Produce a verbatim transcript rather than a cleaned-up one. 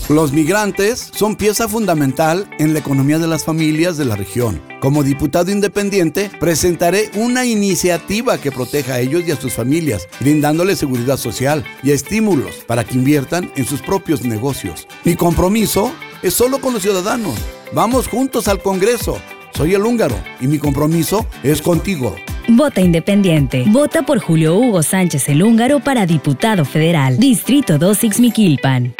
Los migrantes son pieza fundamental en la economía de las familias de la región. Como diputado independiente, presentaré una iniciativa que proteja a ellos y a sus familias, brindándoles seguridad social y estímulos para que inviertan en sus propios negocios. Mi compromiso es solo con los ciudadanos. Vamos juntos al Congreso. Soy el húngaro y mi compromiso es contigo. Vota independiente. Vota por Julio Hugo Sánchez el Húngaro para diputado federal. Distrito dos Ixmiquilpan.